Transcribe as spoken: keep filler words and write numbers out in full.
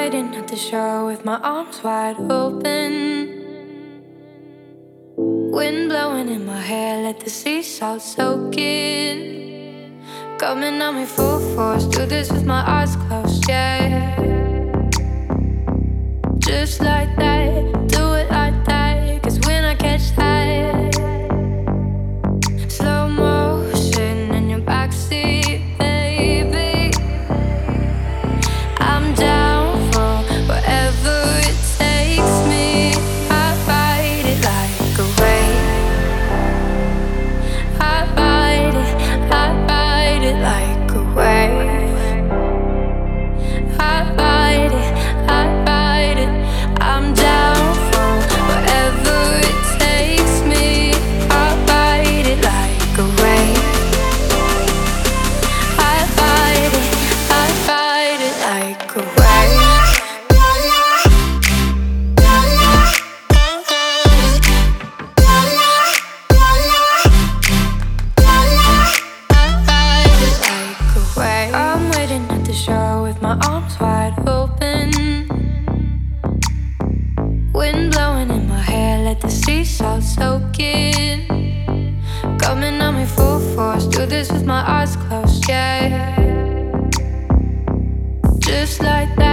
waiting at the shore with my arms wide open. Wind blowing in my hair, let the sea salt soak in. Coming on me full force, do this with my eyes closed, yeah. Just like that, do it like that. Cause when I catch that slow motion in your backseat, baby, I'm down for wherever it takes me. I ride it like a wave. I ride it, I ride it like a wave. I ride it, I ride it. I'm down for wherever it takes me. I ride it like a wave. I ride it, I ride it like a wave. I'm waiting at the shore with my arms wide open. Wind blowing in my hair, let the sea salt soak in. Coming on me full force, do this with my eyes closed, yeah. Just like that.